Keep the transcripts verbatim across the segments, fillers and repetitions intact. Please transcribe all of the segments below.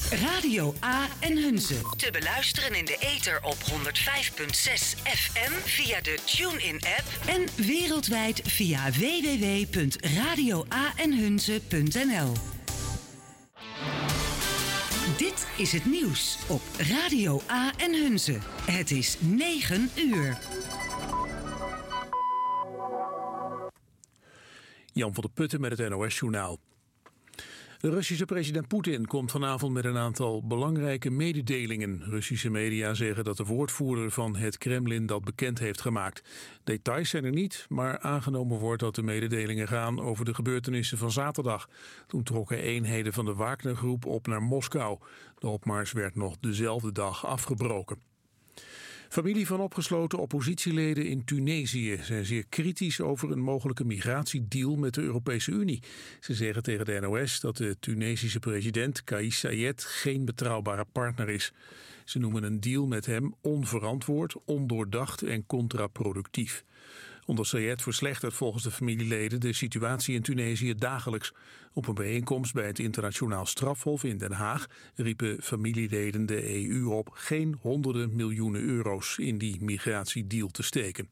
Radio A en Hunze. Te beluisteren in de ether op honderd vijf komma zes F M via de TuneIn-app en wereldwijd via w w w punt radio a en hunze punt n l. Dit is het nieuws op Radio A en Hunze. Het is negen uur. Jan van der Putten met het N O S-journaal. De Russische president Poetin komt vanavond met een aantal belangrijke mededelingen. Russische media zeggen dat de woordvoerder van het Kremlin dat bekend heeft gemaakt. Details zijn er niet, maar aangenomen wordt dat de mededelingen gaan over de gebeurtenissen van zaterdag. Toen trokken eenheden van de Wagner-groep op naar Moskou. De opmars werd nog dezelfde dag afgebroken. Familie van opgesloten oppositieleden in Tunesië zijn zeer kritisch over een mogelijke migratiedeal met de Europese Unie. Ze zeggen tegen de N O S dat de Tunesische president Kais Saied geen betrouwbare partner is. Ze noemen een deal met hem onverantwoord, ondoordacht en contraproductief. Onder Saied verslechtert volgens de familieleden de situatie in Tunesië dagelijks. Op een bijeenkomst bij het Internationaal Strafhof in Den Haag riepen familieleden de E U op geen honderden miljoenen euro's in die migratiedeal te steken.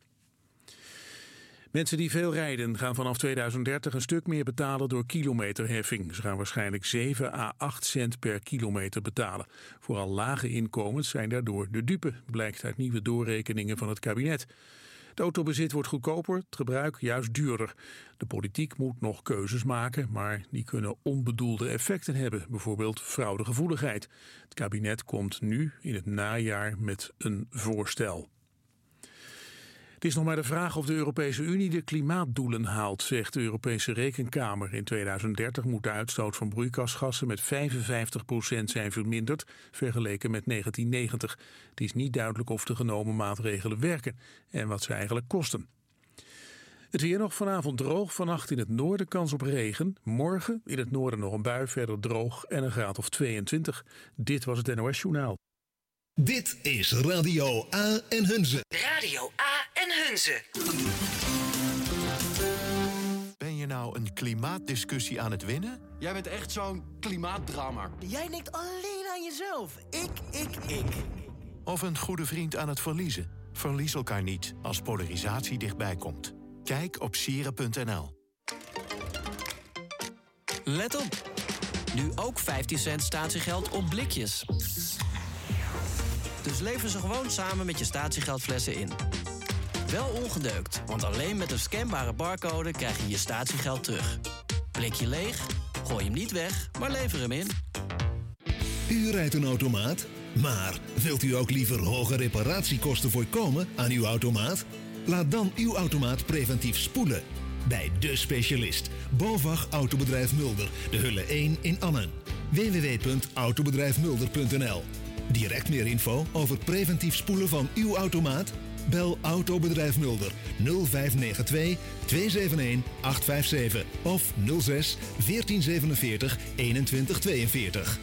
Mensen die veel rijden gaan vanaf tweeduizend dertig een stuk meer betalen door kilometerheffing. Ze gaan waarschijnlijk zeven à acht cent per kilometer betalen. Vooral lage inkomens zijn daardoor de dupe, blijkt uit nieuwe doorrekeningen van het kabinet. Het autobezit wordt goedkoper, het gebruik juist duurder. De politiek moet nog keuzes maken, maar die kunnen onbedoelde effecten hebben. Bijvoorbeeld fraudegevoeligheid. Het kabinet komt nu in het najaar met een voorstel. Het is nog maar de vraag of de Europese Unie de klimaatdoelen haalt, zegt de Europese Rekenkamer. In tweeduizend dertig moet de uitstoot van broeikasgassen met vijfenvijftig procent zijn verminderd, vergeleken met negentien negentig. Het is niet duidelijk of de genomen maatregelen werken en wat ze eigenlijk kosten. Het weer nog vanavond droog, vannacht in het noorden kans op regen. Morgen in het noorden nog een bui, verder droog en een graad of tweeëntwintig. Dit was het N O S-journaal. Dit is Radio A en Hunze. Radio A en Hunze. Ben je nou een klimaatdiscussie aan het winnen? Jij bent echt zo'n klimaatdrammer. Jij denkt alleen aan jezelf. Ik, ik, ik. Of een goede vriend aan het verliezen? Verlies elkaar niet als polarisatie dichtbij komt. Kijk op sieren punt n l. Let op. Nu ook vijftien cent statiegeld op blikjes. Dus lever ze gewoon samen met je statiegeldflessen in. Wel ongedeukt, want alleen met een scanbare barcode krijg je je statiegeld terug. Blikje leeg? Gooi hem niet weg, maar lever hem in. U rijdt een automaat, maar wilt u ook liever hoge reparatiekosten voorkomen aan uw automaat? Laat dan uw automaat preventief spoelen. Bij de specialist, BOVAG Autobedrijf Mulder, de Hulle één in Annen. w w w punt autobedrijf mulder punt n l. Direct meer info over preventief spoelen van uw automaat? Bel Autobedrijf Mulder nul vijf negen twee twee zeven een acht vijf zeven of nul zes veertien zevenenveertig eenentwintig tweeënveertig.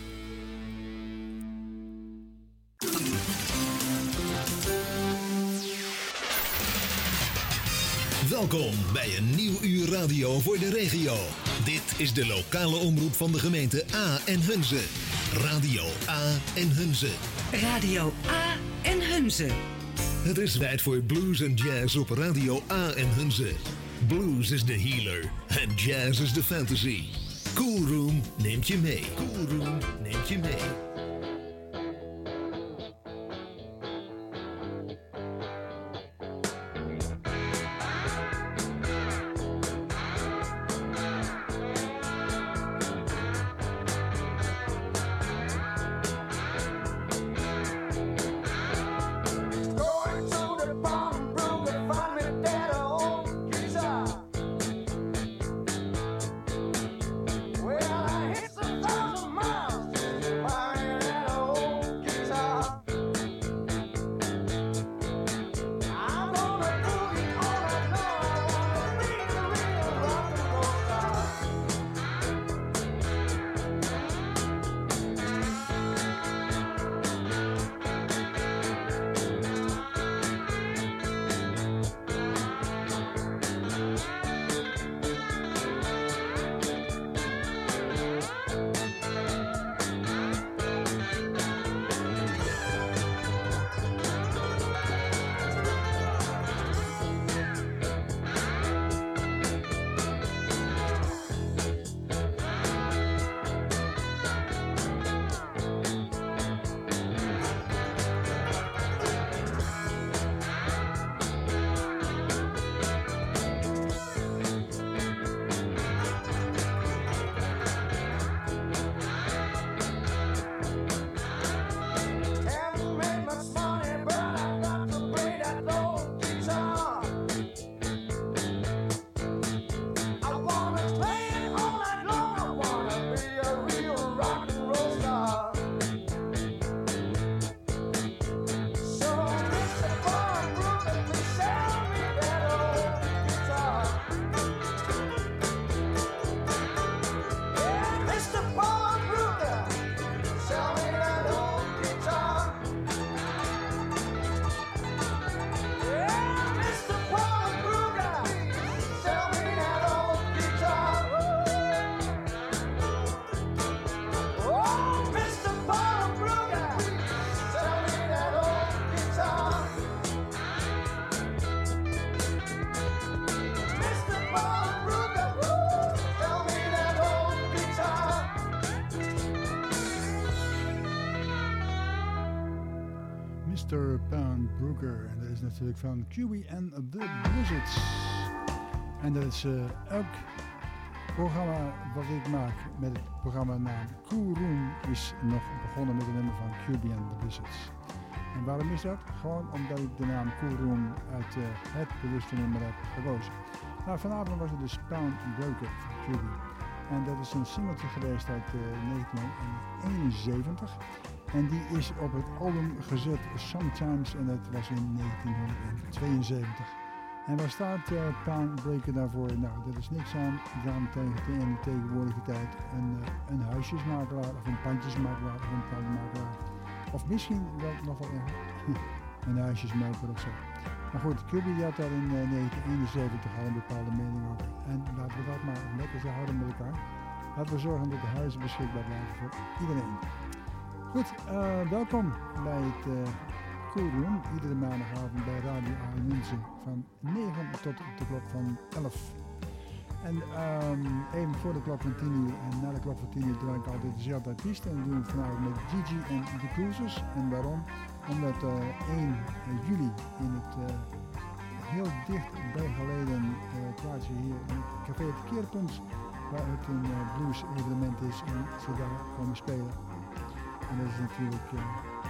Welkom bij een nieuw uur radio voor de regio. Dit is de lokale omroep van de gemeente A en Hunze. Radio A en Hunze. Radio A en Hunze. Het is tijd voor blues en jazz op Radio A en Hunze. Blues is de healer en jazz is de fantasy. Cool Room neemt je mee. Cool Room neemt je mee. Well, I hit some thousand miles. mister Pound Brooker. En dat is natuurlijk van Q B and the Blizzards. En dat is uh, elk programma wat ik maak met het programma naam Cool Room is nog begonnen met een nummer van Q B and the Blizzards. En waarom is dat? Gewoon omdat ik de naam Cool Room uit uh, het bewuste nummer heb gekozen. Nou, vanavond was het dus Pound Brooker van Q B. En dat is een singeltje geweest uit uh, negentien eenenzeventig. En die is op het album gezet Sometimes en dat was in negentien tweeënzeventig. En waar staat uh, Pound Breaker daarvoor? Nou, dat is niks aan dan tegen in de tegenwoordige tijd een, uh, een huisjesmakelaar of een pandjesmakelaar of een pandmakelaar. Of misschien wel nog wel erger, een huisjesmelker of zo. Maar goed, Q B had daar in uh, negentien eenenzeventig al een bepaalde mening over. En laten we dat maar lekker zo houden met elkaar. Laten we zorgen dat de huizen beschikbaar blijven voor iedereen. Goed, uh, welkom bij het uh, Cool Room. Iedere maandagavond bij Radio A in München van negen tot de klok van elf. En um, even voor de klok van tien uur en na de klok van tien uur draai ik altijd dezelfde artiest. En dat doen we vanavond met Gigi en de Cruisers. En waarom? Omdat uh, één juli in het uh, heel dichtbij geleden uh, plaatsje hier in Café het Keerpunt, waar het een uh, blues evenement is en ze daar komen spelen. En dat is natuurlijk, uh,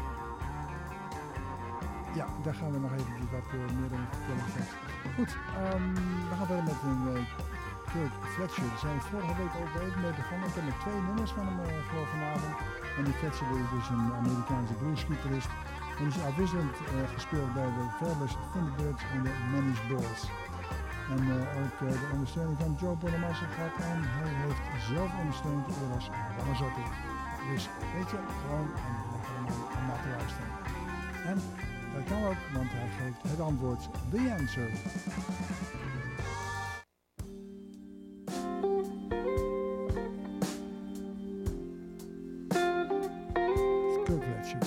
ja, daar gaan we nog eventjes wat uh, meer over vertellen straks. Goed, um, we gaan verder met een uh, Kirk Fletcher. Daar zijn we vorige week ook even mee begonnen. Ik heb met twee nummers van hem uh, voor vanavond. En die Fletcher is dus een Amerikaanse bluesgitarist. En die is afwisselend uh, gespeeld bij de Fabulous Thunderbirds en de Manish Bulls. En uh, ook uh, de ondersteuning van Joe Bonamassa gehad. En hij heeft zelf ondersteund door als Ramazotti. Dus weet je, gewoon en lekker om naar te luisteren. En dat kan ook, want hij geeft het antwoord, the answer. Kirk Fletcher.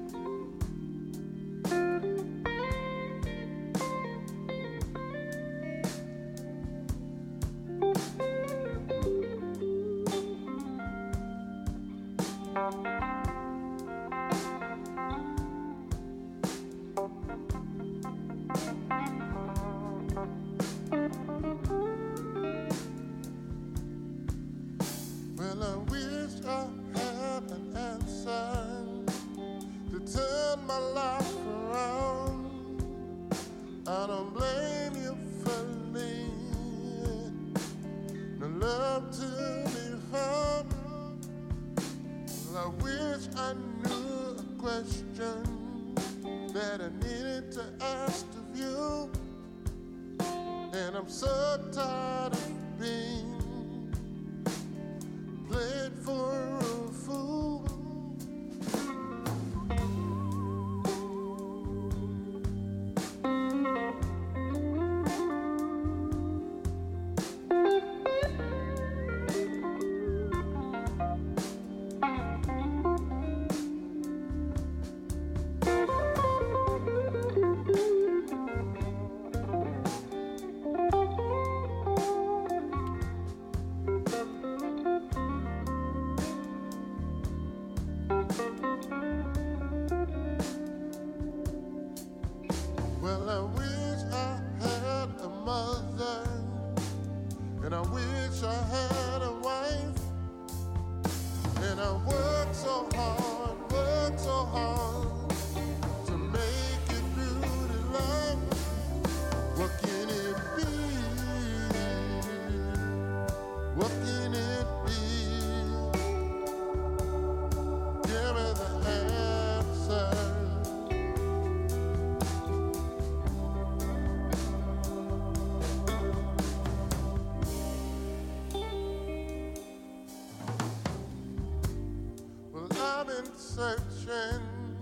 Searching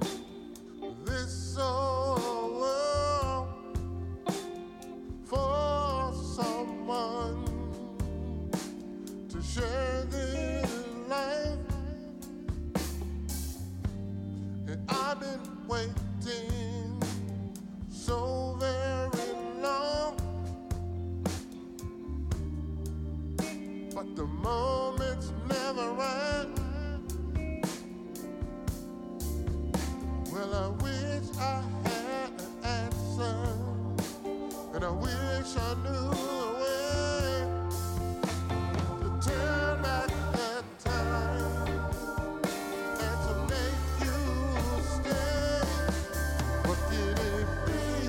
this whole world for someone to share this life, and I've been waiting so very long, but the moment's never right. Well, I wish I I had an answer, and I wish I knew a way to turn back that time and to make you stay. What can it be?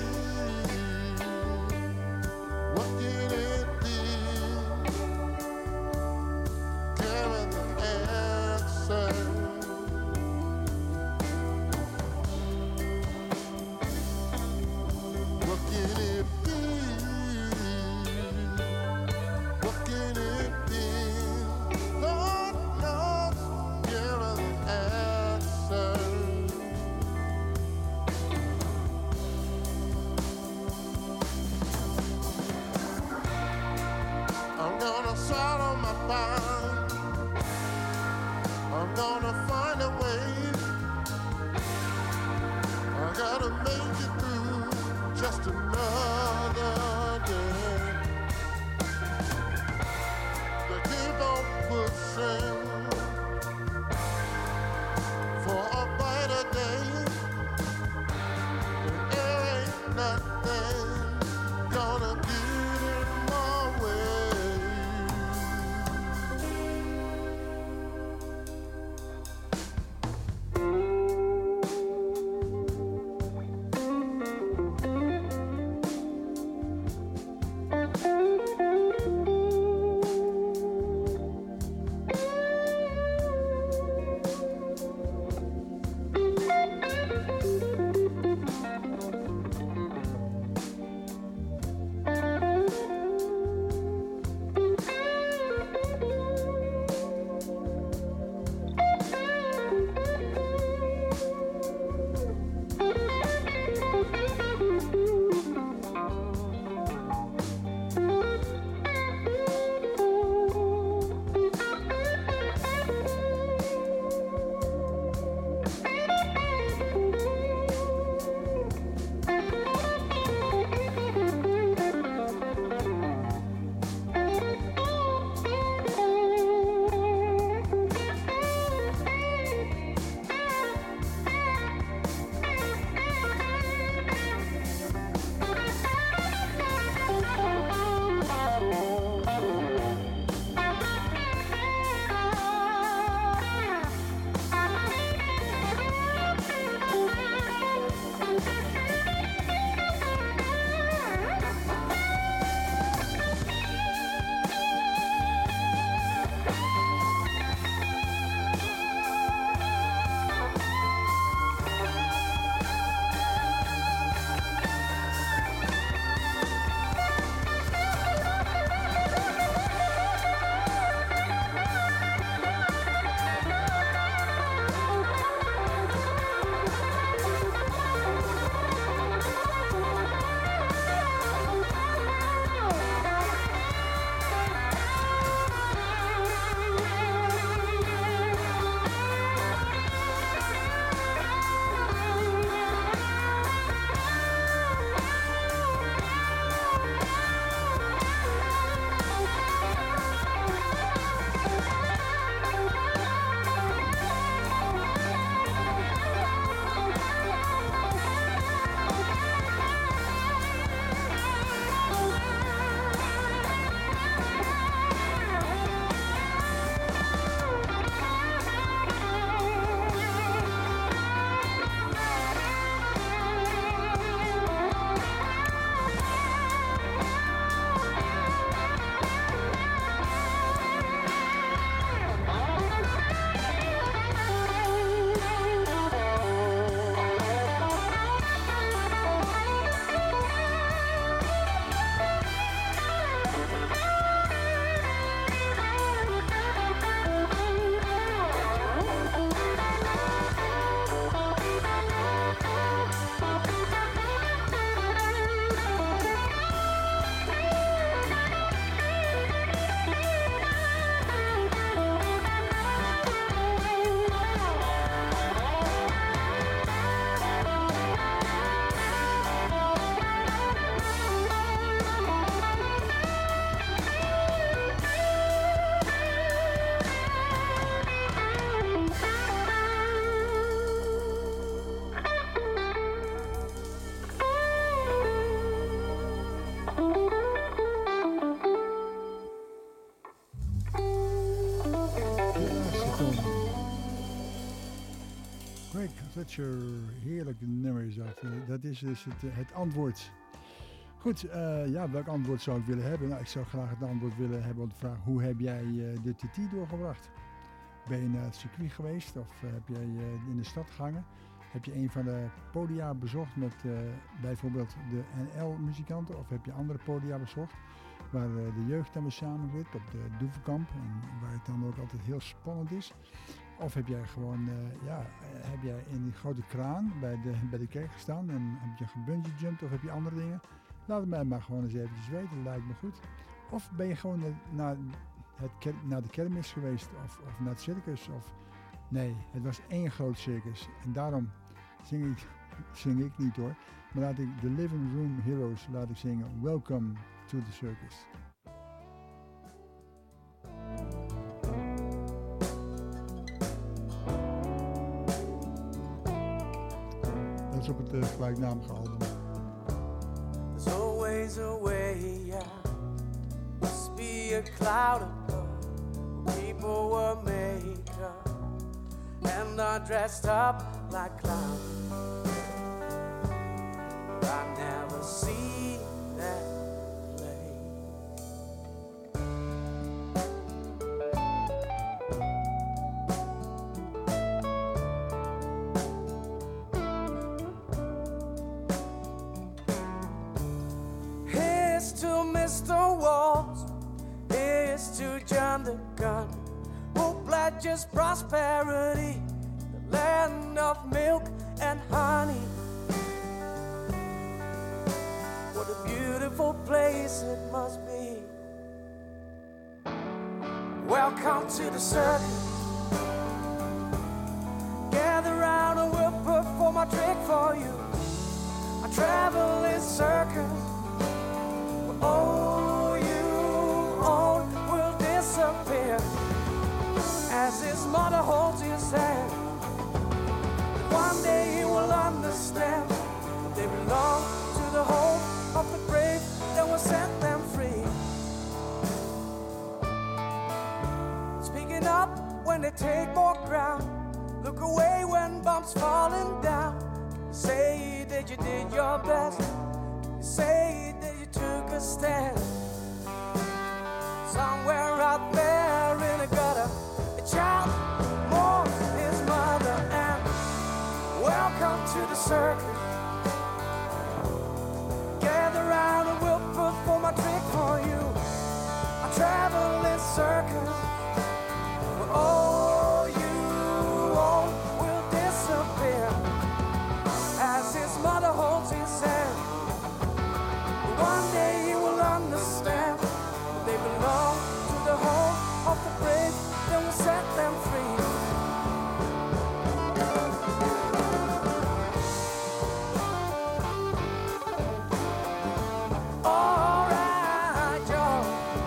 What can it be? Tell me the answer. What can it be? Frank Thatcher, heerlijk nummer is dat. Uh, dat is dus het, uh, het antwoord. Goed, uh, ja, welk antwoord zou ik willen hebben? Nou, ik zou graag het antwoord willen hebben op de vraag: hoe heb jij uh, de T T doorgebracht? Ben je naar het circuit geweest of uh, heb jij uh, in de stad gehangen? Heb je een van de podia bezocht met uh, bijvoorbeeld de N L-muzikanten of heb je andere podia bezocht waar uh, de jeugd dan weer samen zit op de Doevenkamp en waar het dan ook altijd heel spannend is? Of heb jij gewoon, uh, ja, heb jij in die grote kraan bij de, bij de kerk gestaan en heb je gebungee jumped of heb je andere dingen? Laat het mij maar gewoon eens eventjes weten, dat lijkt me goed. Of ben je gewoon naar, het, naar de kermis geweest of, of naar het circus? Of, nee, het was één groot circus en daarom zing ik, zing ik niet hoor. Maar laat ik de Living Room Heroes laat ik zingen Welcome to the Circus. Dat is op het uh, gelijknamige album. There's always a way out. Must be a cloud above. People were made up and are dressed up like clowns. But I never see that place. Here's to Mister Walls. Here's to John the Gun, who pledges prosperity, the land of milk and honey. What a beautiful place it must be. Welcome to the circus. Gather round and we'll perform a trick for you. A traveling circus. Where all you own will disappear as his mother holds his hand. One day he will understand that they belong to the home of the brave that will set them free. Speaking up when they take more ground. Look away when bombs falling down. Say that you did your best. Say that you took a stand. Somewhere out there in a gutter, a child mourns his mother. And welcome to the circus. Gather round and we'll perform a trick for you. A traveling circus. Where all you own will disappear as his mother holds his hand. One day you will understand they belong to the home of the brave that will set them free. All right, y'all.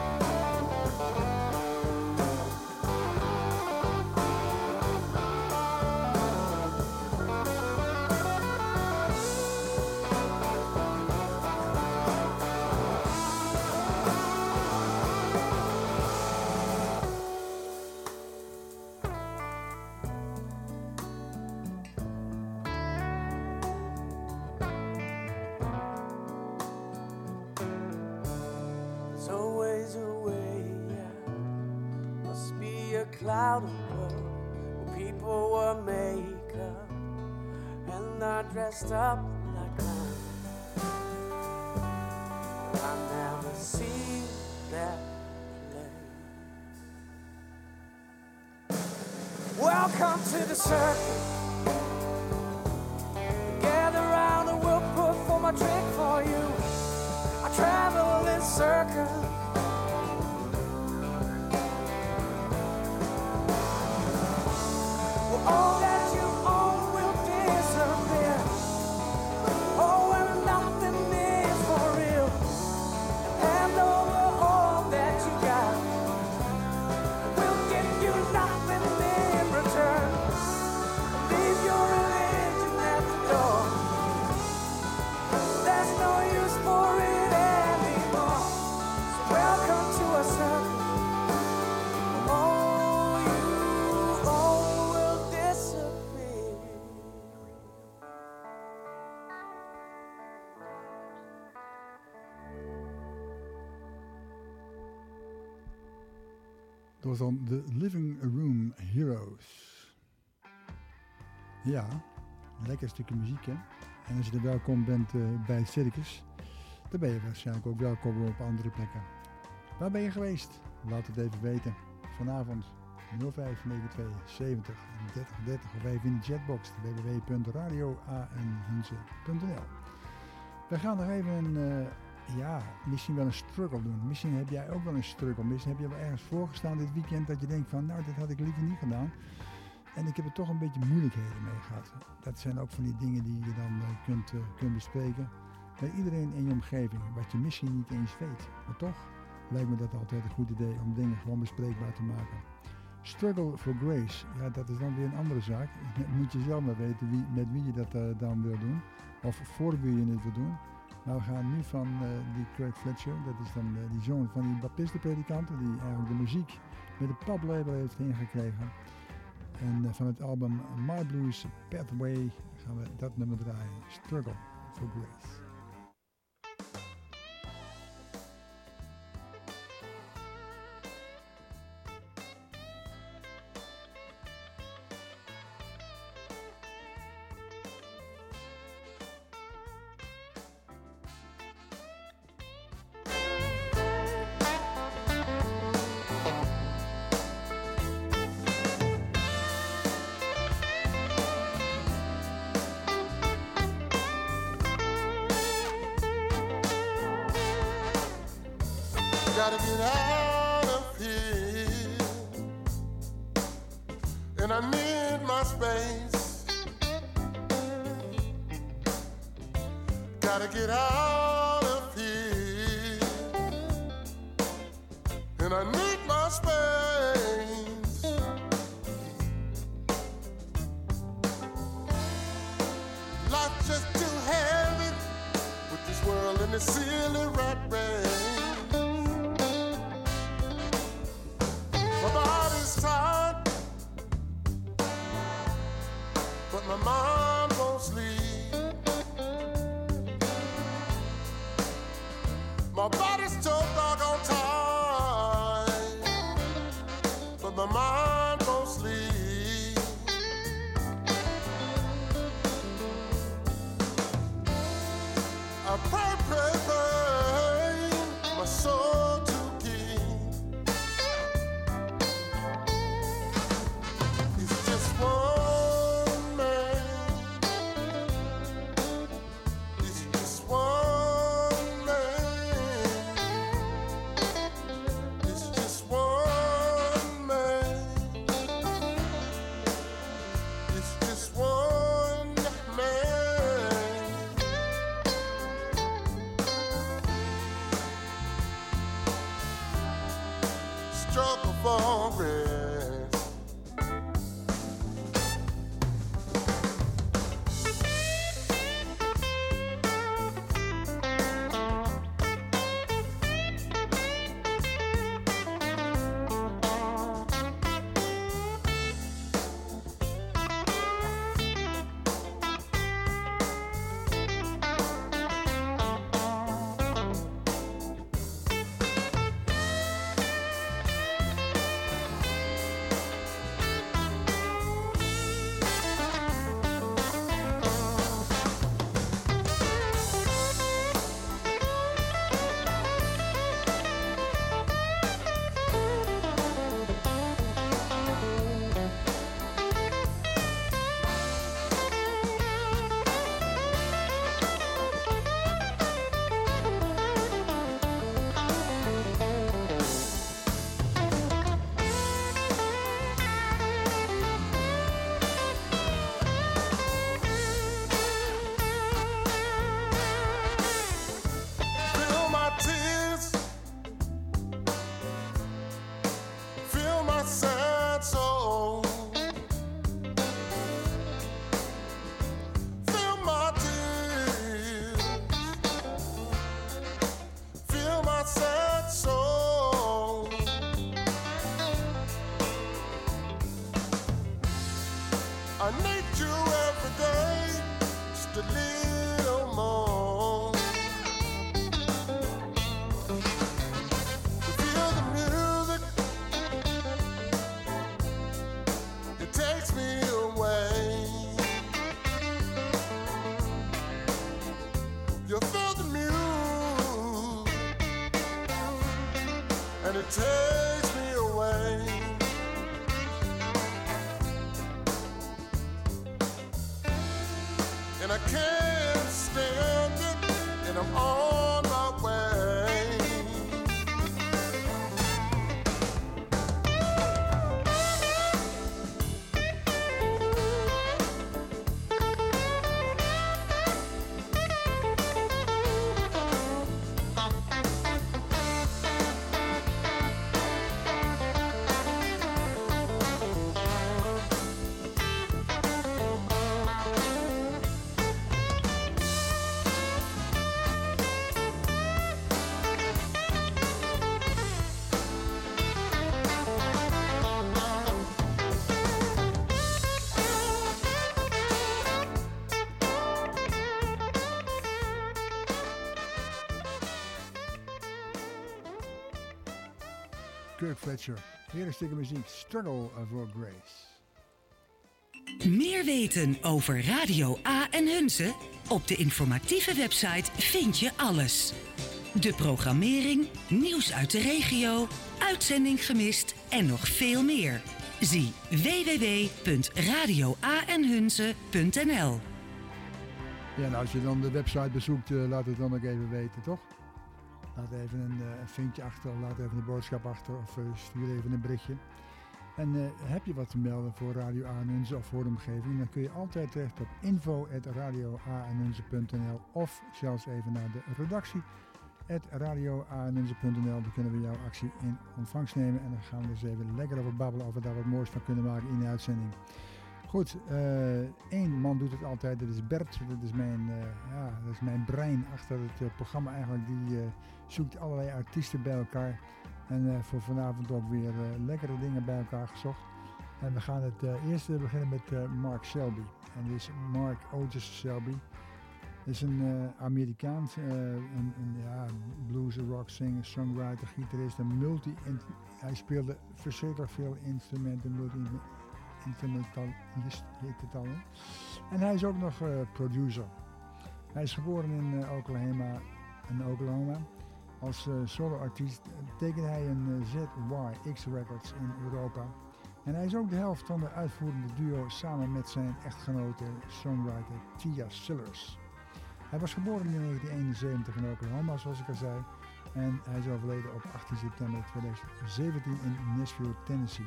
There's always a way out. Must be a cloud above where people were made up and are dressed up like clowns. I never see that place. Welcome to the circus. Gather round and we'll perform a trick for you. A traveling circus. Well, all that you own will disappear. Oh, and nothing is for real. Hand over all that you got. We'll give you nothing in return. Dat was dan de Living Room Heroes. Ja, lekker stukje muziek, hè. En als je er welkom bent uh, bij het circus, dan ben je waarschijnlijk ook welkom op andere plekken. Waar ben je geweest? Laat het even weten. Vanavond nul vijf negen twee zeventig dertig dertig of even in de chatbox w w w punt radio a n hunze punt n l. We gaan nog even een, uh, ja, misschien wel een struggle doen. Misschien heb jij ook wel een struggle. Misschien heb je wel ergens voorgestaan dit weekend dat je denkt van, nou, dat had ik liever niet gedaan. En ik heb er toch een beetje moeilijkheden mee gehad. Dat zijn ook van die dingen die je dan uh, kunt, uh, kunt bespreken met iedereen in je omgeving. Wat je misschien niet eens weet. Maar toch lijkt me dat altijd een goed idee om dingen gewoon bespreekbaar te maken. Struggle for Grace. Ja, dat is dan weer een andere zaak. Moet je zelf maar weten wie, met wie je dat uh, dan wil doen. Of voor wie je het wil doen. Maar we gaan nu van uh, die Craig Fletcher. Dat is dan uh, die zoon van die baptistenpredikanten. Die eigenlijk de muziek met het poplabel heeft ingekregen. En uh, van het album My Blues Pathway gaan we dat nummer draaien. Struggle for Grace. Gotta get out of here, and I need my space. Gotta get out of here, and I need my space. Life's just too heavy with this world and the silly rat race. My body's tired, but my mind won't sleep. My body's so doggone tired, but my mind won't sleep. I pray, pray, pray, my soul to keep. One man, it's just one man, it's just one man, it's just one man, can't stand it, and I'm on my way. Kirk Fletcher. Heerlijk stukje muziek. Struggle for Grace. Meer weten over Radio A en Hunze? Op de informatieve website vind je alles. De programmering, nieuws uit de regio, uitzending gemist en nog veel meer. Zie w w w punt radio a en hunze punt n l. Ja, en als je dan de website bezoekt, uh, laat het dan ook even weten, toch? Laat even een, uh, een vinkje achter, laat even een boodschap achter of uh, stuur even een berichtje. En uh, heb je wat te melden voor Radio A en Hunze of voor de omgeving, dan kun je altijd terecht op info at radio a en hunze punt n l of zelfs even naar de redactie at radio a en hunze punt n l. Dan kunnen we jouw actie in ontvangst nemen en dan gaan we dus even lekker over babbelen of we daar wat moois van kunnen maken in de uitzending. Goed, uh, één man doet het altijd, dat is Bert, dat is mijn, uh, ja, dat is mijn brein achter het uh, programma eigenlijk, die uh, zoekt allerlei artiesten bij elkaar en uh, voor vanavond ook weer uh, lekkere dingen bij elkaar gezocht. En we gaan het uh, eerst beginnen met uh, Mark Selby, en dit is Mark Otis Selby. Dat is een uh, Amerikaans, uh, een, een ja, blues, rock, singer, songwriter, gitarist, een multi, hij speelde verschrikkelijk veel instrumenten, multi instrumentalist heet het al. Hè? En hij is ook nog uh, producer. Hij is geboren in uh, Oklahoma, in Oklahoma. Als uh, soloartiest tekende hij een uh, Z Y X Records in Europa. En hij is ook de helft van de uitvoerende duo samen met zijn echtgenote songwriter Tia Sillers. Hij was geboren in negentien eenenzeventig in Oklahoma, zoals ik al zei. En hij is overleden op achttien september tweeduizend zeventien in Nashville, Tennessee.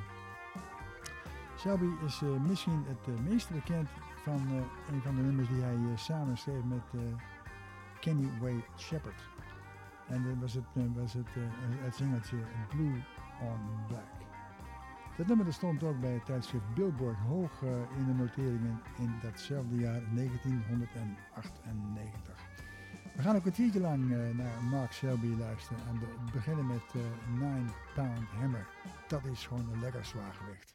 Selby is uh, misschien het uh, meest bekend van uh, een van de nummers die hij uh, samen schreef met uh, Kenny Wayne Shepherd. En dat was het, uh, was het, uh, het zingertje Blue on Black. Dat nummer dat stond ook bij het tijdschrift Billboard hoog uh, in de noteringen in datzelfde jaar negentien achtennegentig. We gaan een kwartiertje lang uh, naar Mark Selby luisteren en we beginnen met uh, nine pound Hammer. Dat is gewoon een lekker zwaar gewicht.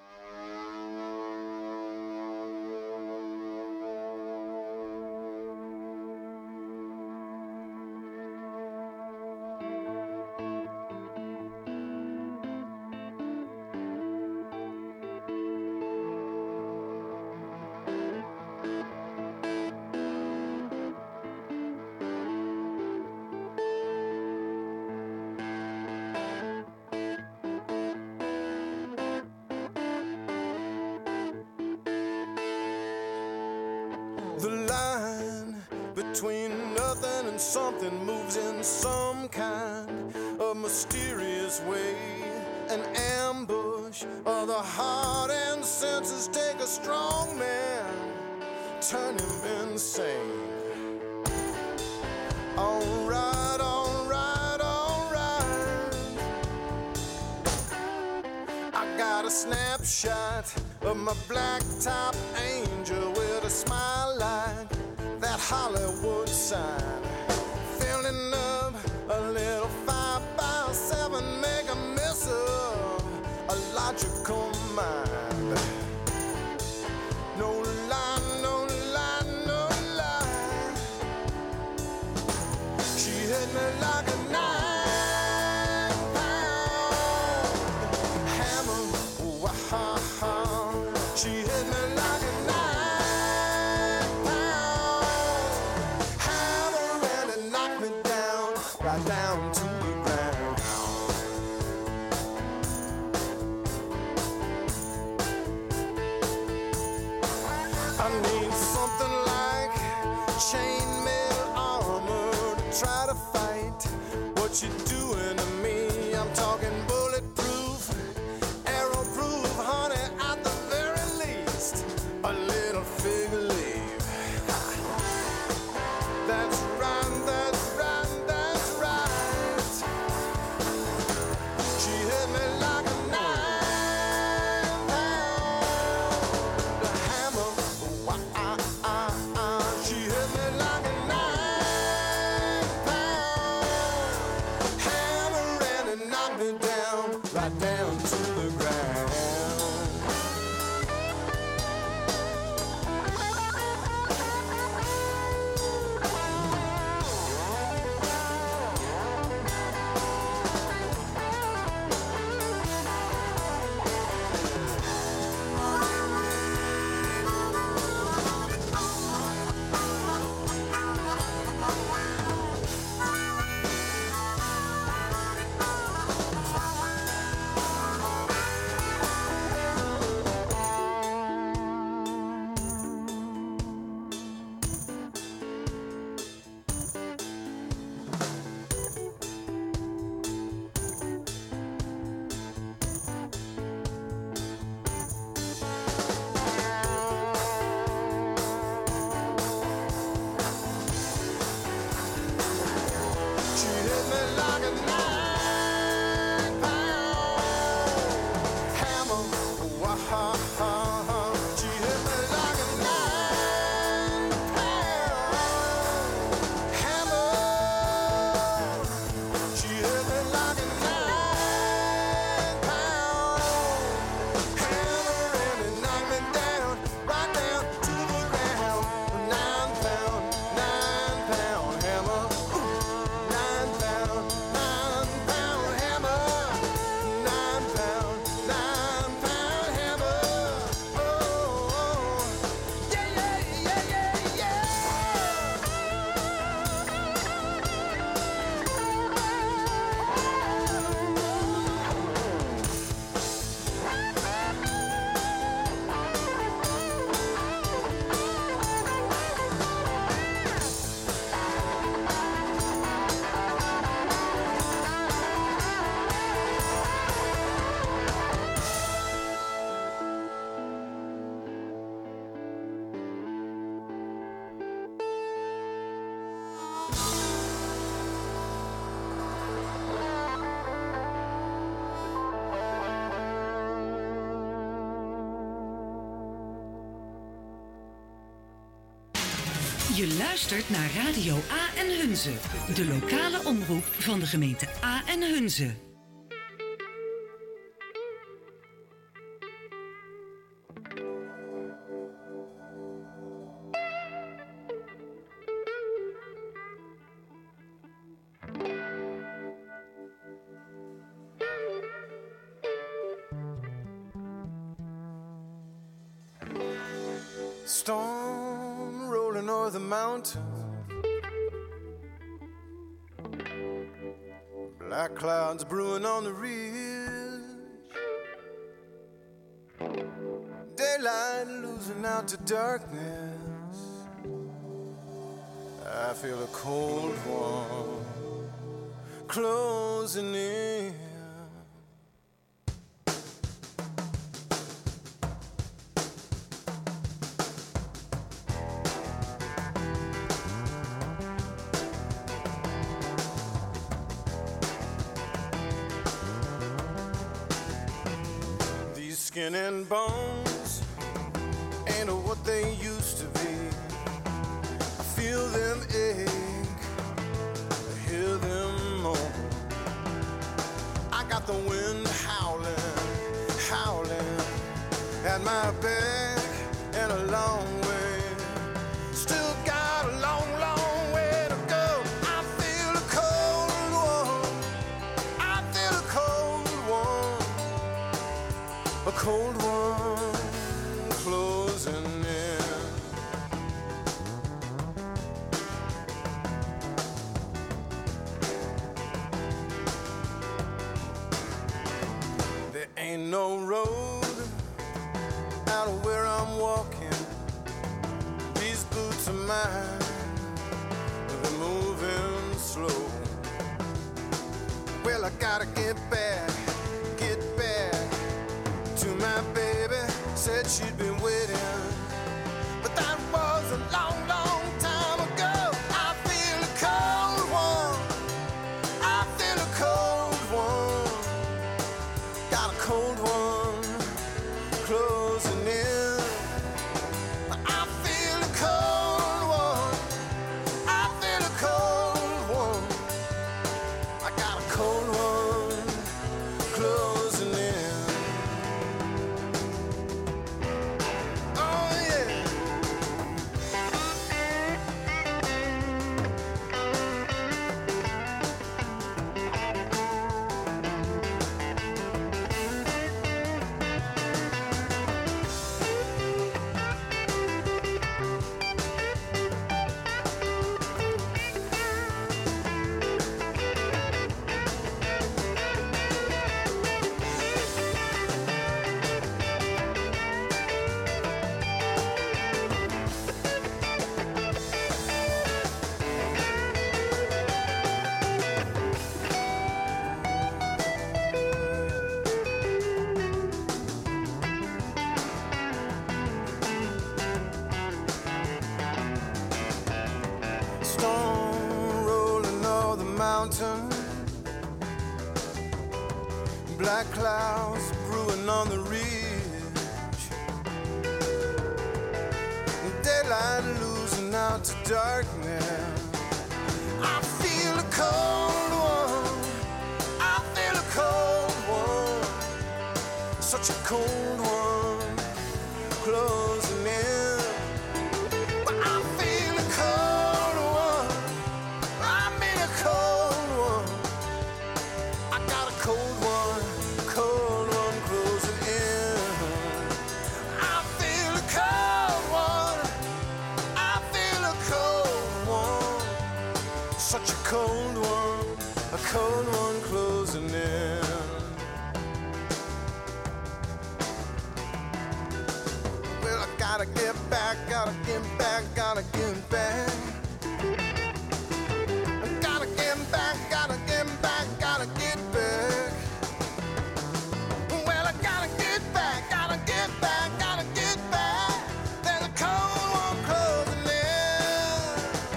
The line between nothing and something moves in some kind of mysterious way. An ambush of the heart and senses take a strong man, turn him insane. Alright, alright, alright. I got a snapshot of my black top angel with a smile like that Hollywood sign. Filling up a little five by seven, make a mess of a logical mind. No lie, no lie, no lie. She hit me like a nine pound hammer. Wow. She hit me like a nine pound hammer, and it knocked me down, right down to the ground. I need something like try to fight what you're doing to me. I'm talking bulletproof, arrow-proof, honey, at the very least, a little fig leaf. That's right, that's right, that's right. She hit me like a nine pound hammer. Wah-ah-ah-ah. She hit me like a nine pound hammer, and it knocked me down, right down to the ground. She hit me like a nine pound hammer. Wah-ha-ha-ha. She hit me like a nine pound hammer. She hit me like a nine pound hammer, and it knocked me down, right down to the ground. Nine pound, nine pound hammer. Nine pound, nine pound hammer. Nine pound, nine pound hammer. Oh, oh. Yeah, yeah, yeah, yeah, yeah. Je luistert naar Radio A en Hunze, de lokale omroep van de gemeente A en Hunze. Storm rolling over the mountain, black clouds brewing on the ridge, daylight losing out to darkness. I feel a cold one closing in. Skin and bones ain't what they used to be. I feel them ache, I hear them moan. I got the wind howling, howling at my back, and a long way, still got a long, long way to go. I feel a cold one, I feel a cold one, a cold one closing in. There ain't no road out of where I'm walking. These boots of mine, they're moving slow. Well, I gotta get back, get back to my baby. Said she'd been waiting, but that was a long, long time ago. I feel a cold one, I feel a cold one, got a cold one closing in. I feel a cold one, I feel a cold one, I got a cold one closing in. Oh yeah. Storm rolling over the mountain, black clouds brewing on the ridge, daylight losing out to darkness. I feel a cold one, I feel a cold one, such a cold one closing in. But I feel a cold one, I mean a cold one, I got a cold one, cold one closing in. I feel a cold one, I feel a cold one, such a cold one, a cold one closing in. Well, I gotta get back, gotta get back, gotta get back. I gotta get back, gotta get back, gotta get back. Well, I gotta get back, gotta get back, gotta get back. There's a cold one closing in.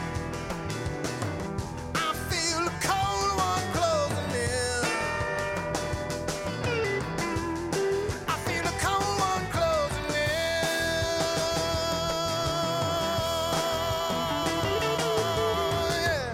I feel a cold one closing in. I feel a cold one closing in. Yeah.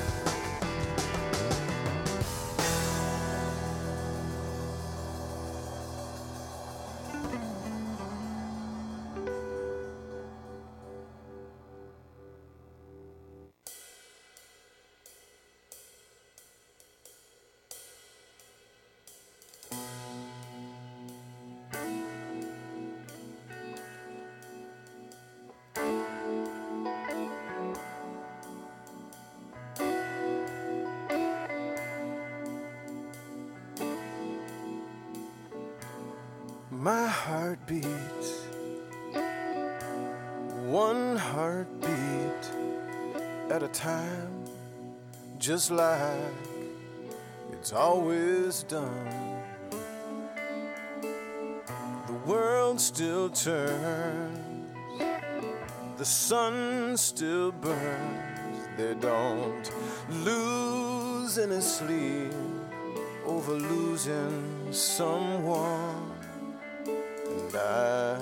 My heart beats, one heartbeat at a time, just like it's always done. The world still turns, the sun still burns. They don't lose any sleep over losing someone. And I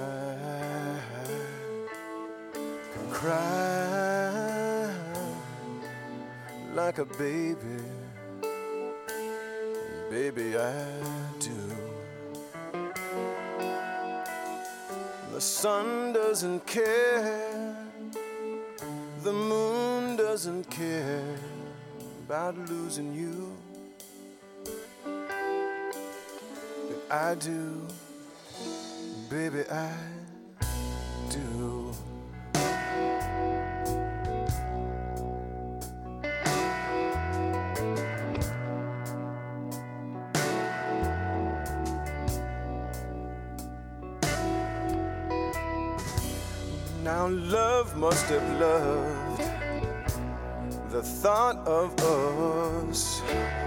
can cry like a baby, baby I do. The sun doesn't care, the moon doesn't care about losing you, but I do. Baby, I do. Now love must have loved, the thought of us,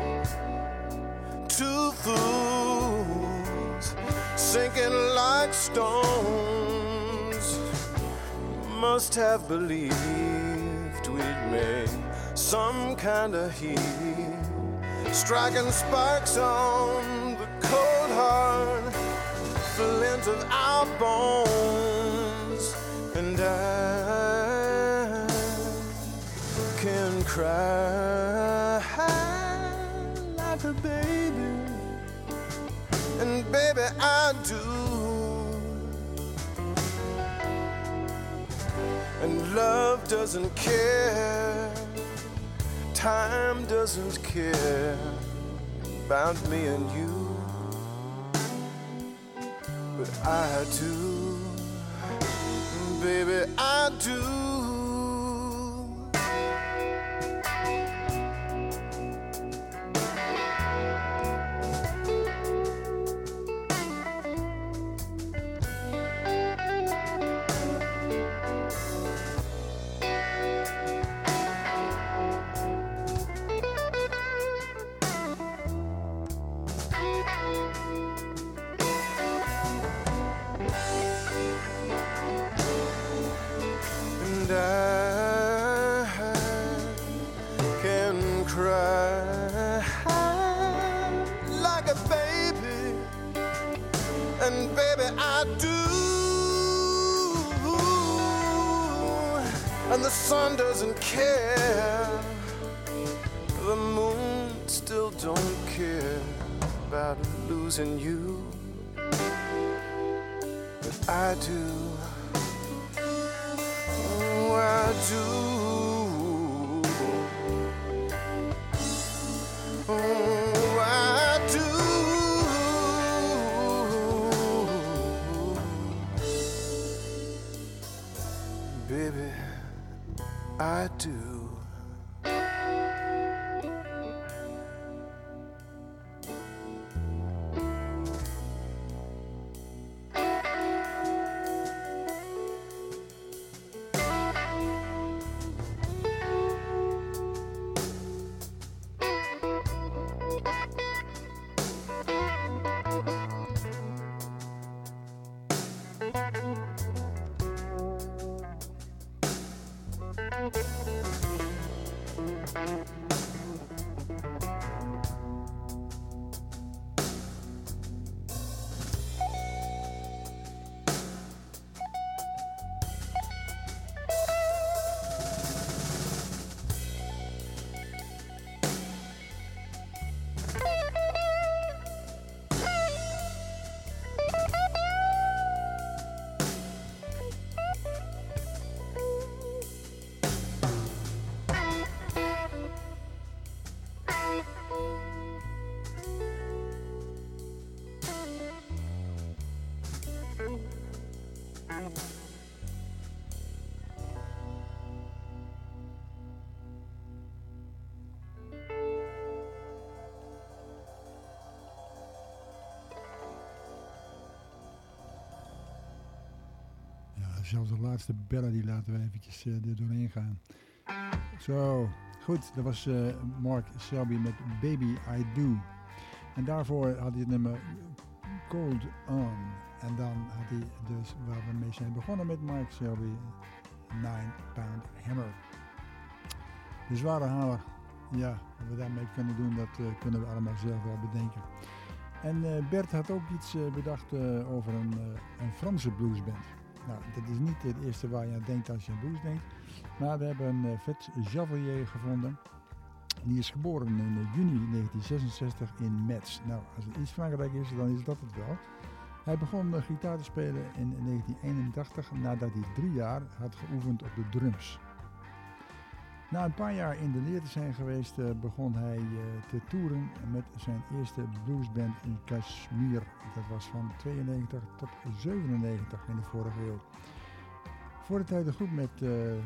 two fools sinking like stones, must have believed we'd make some kind of heat, striking sparks on the cold hard flint of our bones. And I can cry like a baby, and baby I do. And love doesn't care, time doesn't care about me and you, but I do, baby I do. And the sun doesn't care, the moon still don't care about losing you, but I do, oh I do, oh I do, baby I do. Zelfs de laatste bellen die laten we eventjes uh, er doorheen gaan. Zo, goed. Dat was uh, Mark Selby met Baby I Do. En daarvoor had hij het nummer Cold On. En dan had hij dus, waar we mee zijn begonnen met Mark Selby, nine pound Hammer. De zware haler, ja, wat we daarmee kunnen doen, dat uh, kunnen we allemaal zelf wel bedenken. En uh, Bert had ook iets uh, bedacht uh, over een, uh, een Franse bluesband. Nou, dat is niet het eerste waar je aan denkt als je aan blues denkt. Maar we hebben een uh, Fats Javelier gevonden. Die is geboren in uh, juni negentien zesenzestig in Metz. Nou, als er iets Frankrijk is, dan is dat het wel. Hij begon uh, gitaar te spelen in negentien eenentachtig nadat hij drie jaar had geoefend op de drums. Na een paar jaar in de leer te zijn geweest, uh, begon hij uh, te toeren met zijn eerste bluesband in Kashmir. Dat was van tweeënnegentig tot zevenennegentig in de vorige eeuw. Voordat hij de groep met uh,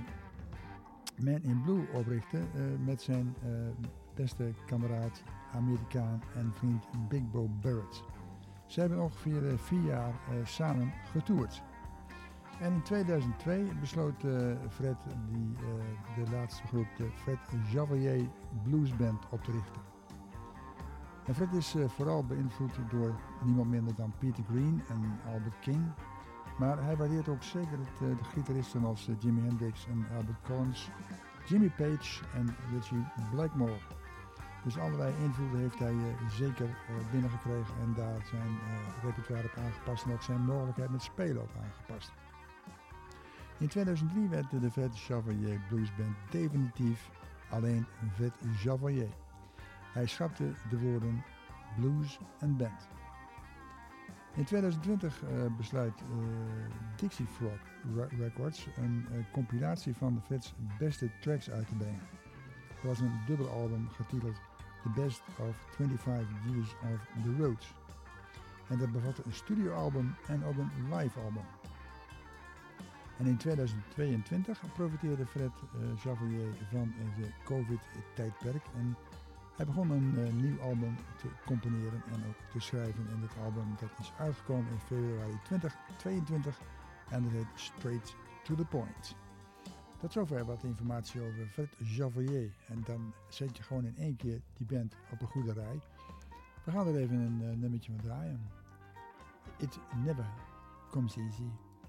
Man in Blue oprichtte uh, met zijn uh, beste kameraad, Amerikaan en vriend Big Bo Barrett. Ze hebben ongeveer uh, vier jaar uh, samen getoerd. En in tweeduizend twee besloot uh, Fred die, uh, de laatste groep, de Fred Javelier Blues Band, op te richten. En Fred is uh, vooral beïnvloed door niemand minder dan Peter Green en Albert King. Maar hij waardeert ook zeker het, uh, de gitaristen als uh, Jimi Hendrix en Albert Collins, Jimmy Page en Ritchie Blackmore. Dus allerlei invloeden heeft hij uh, zeker uh, binnengekregen en daar zijn uh, repertoire op aangepast en ook zijn mogelijkheid met spelen op aangepast. In tweeduizend drie werd de Fred Javelier Blues Band definitief alleen Fred Javelier. Hij schrapte de woorden blues en band. In tweeduizend twintig uh, besluit uh, Dixie Frog Records een uh, compilatie van de Fred's beste tracks uit te brengen. Het was een dubbelalbum getiteld The Best of twenty-five Years of the Roots. En dat bevatte een studioalbum en ook een live album. En in tweeduizend tweeëntwintig profiteerde Fred uh, Javelier van uh, de COVID-tijdperk en hij begon een uh, nieuw album te componeren en ook te schrijven. En dit album dat is uitgekomen in februari twintig tweeëntwintig en dat heet Straight to the Point. Tot zover wat informatie over Fred Javelier. En dan zet je gewoon in één keer die band op een goede rij. We gaan er even een uh, nummertje van draaien. It Never Comes Easy.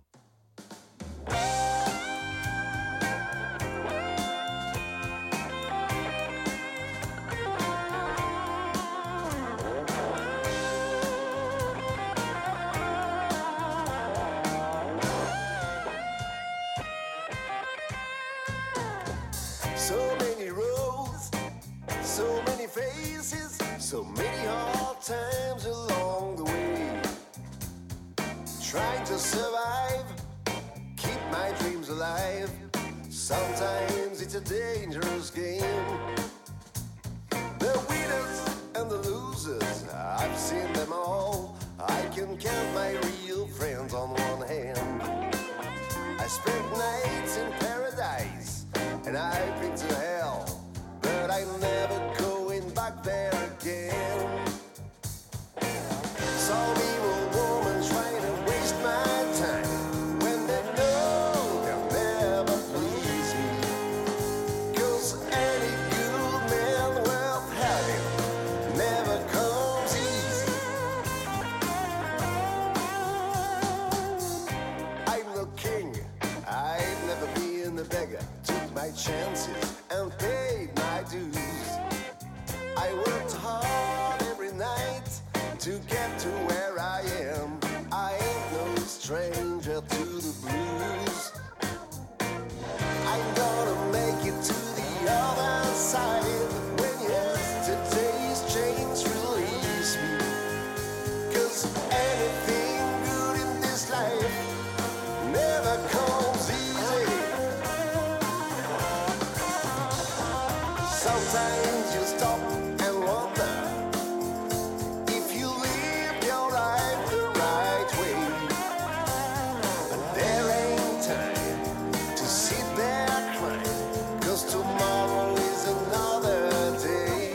So many roads, so many faces, so many hard times along the way. Trying to survive, keep my dreams alive. Sometimes it's a dangerous game. The winners and the losers, I've seen them all. I can count my real friends on one hand. I spent nights in paradise and I've been to hell, but I'm never going back there again. Some evil woman trying to waste my time when they know they'll never please me. 'Cause any good man worth having never comes easy. I'm no king, I've never been a beggar. My chances and paid my dues. I worked hard every night to get to where I am. I ain't no stranger to the blues. I'm gonna make it to the other side when yesterday's chains release me. 'Cause anything good in this life never comes easy. Sometimes you stop and wonder if you live your life the right way. But there ain't time to sit there crying, 'cause tomorrow is another day.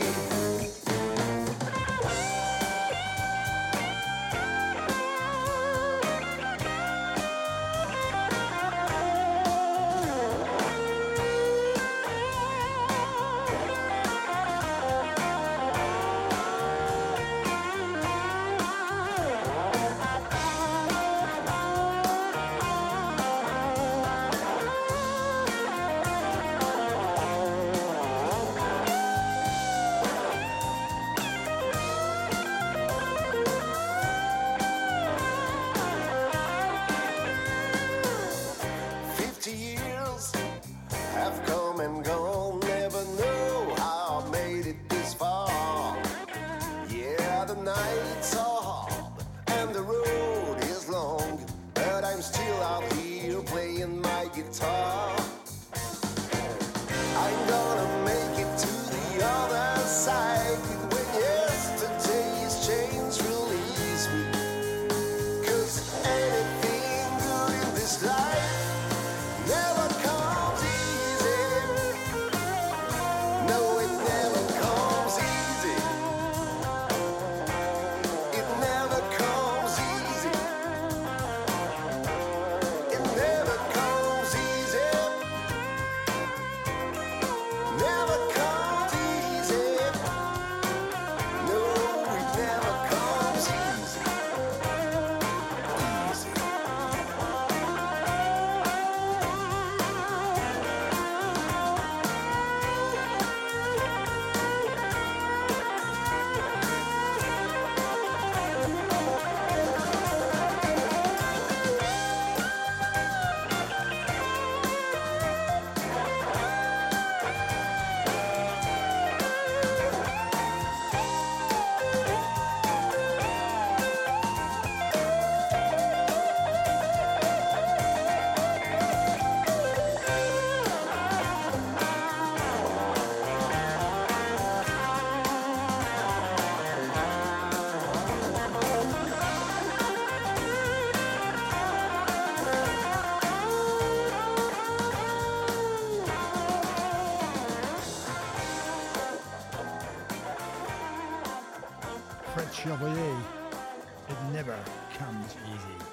Chevalier. It never comes easy.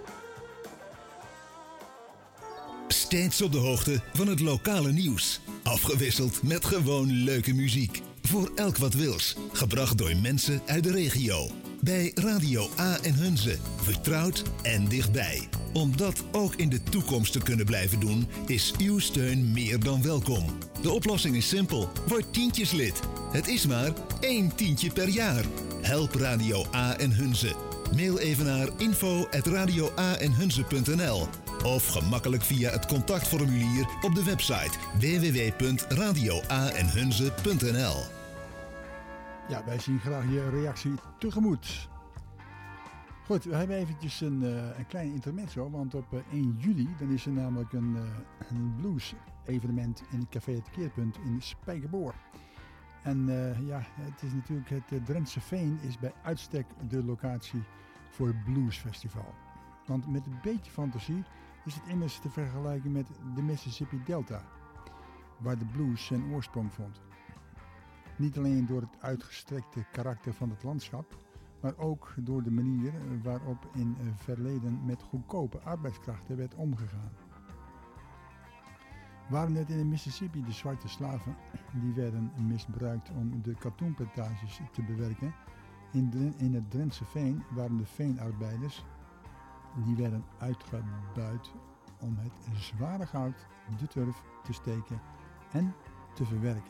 Steeds op de hoogte van het lokale nieuws. Afgewisseld met gewoon leuke muziek. Voor elk wat wils. Gebracht door mensen uit de regio. Bij Radio A en Hunze. Vertrouwd en dichtbij. Om dat ook in de toekomst te kunnen blijven doen, is uw steun meer dan welkom. De oplossing is simpel. Word tientjeslid. Het is maar één tientje per jaar. Help Radio A en Hunze. Mail even naar info at radio a en hunze punt n l of gemakkelijk via het contactformulier op de website w w w punt radio a en hunze punt n l. Ja, wij zien graag je reactie tegemoet. Goed, we hebben eventjes een, uh, een klein intermezzo, want op uh, één juli dan is er namelijk een, uh, een blues evenement in het Café Het Keerpunt in Spijkerboor. En uh, ja, het is natuurlijk het uh, Drentse Veen is bij uitstek de locatie voor het bluesfestival. Want met een beetje fantasie is het immers te vergelijken met de Mississippi Delta, waar de blues zijn oorsprong vond. Niet alleen door het uitgestrekte karakter van het landschap, maar ook door de manier waarop in het verleden met goedkope arbeidskrachten werd omgegaan. Waren het in de Mississippi de zwarte slaven die werden misbruikt om de katoenplantages te bewerken, in, de, in het Drentse Veen waren de veenarbeiders die werden uitgebuit om het zware goud, de turf, te steken en te verwerken.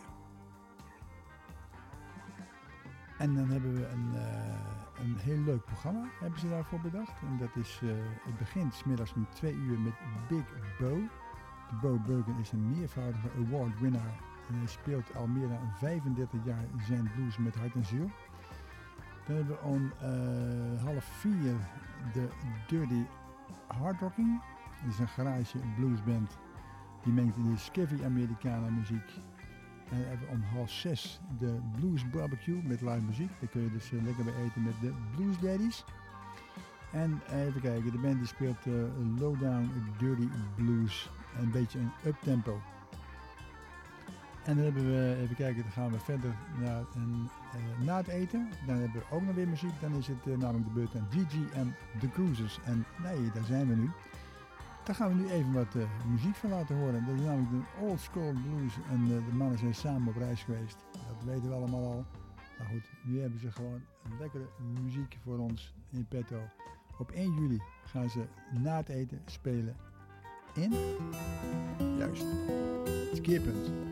En dan hebben we een, uh, een heel leuk programma, hebben ze daarvoor bedacht. En dat is, uh, het begint 's middags om twee uur met Big Bo. Bo Bergen is een meervoudige award winnaar en hij speelt al meer dan vijfendertig jaar zijn blues met hart en ziel. Dan hebben we om uh, half vier de Dirty Hard Rocking. Dat is een garage bluesband die mengt in de Skivvy Americana muziek. En dan hebben we om half zes de Blues Barbecue met live muziek. Daar kun je dus uh, lekker bij eten met de Blues Daddies. En uh, even kijken, de band die speelt uh, Lowdown Dirty Blues. Een beetje een uptempo. En dan hebben we, even kijken, dan gaan we verder naar een, uh, na het eten. Dan hebben we ook nog weer muziek. Dan is het uh, namelijk de beurt aan G G en The Cruisers. En nee, daar zijn we nu. Daar gaan we nu even wat uh, muziek van laten horen. Dat is namelijk de Old School Blues. En uh, de mannen zijn samen op reis geweest. Dat weten we allemaal al. Maar goed, nu hebben ze gewoon een lekkere muziek voor ons in petto. Op één juli gaan ze na het eten spelen in, juist, het Keerpunt.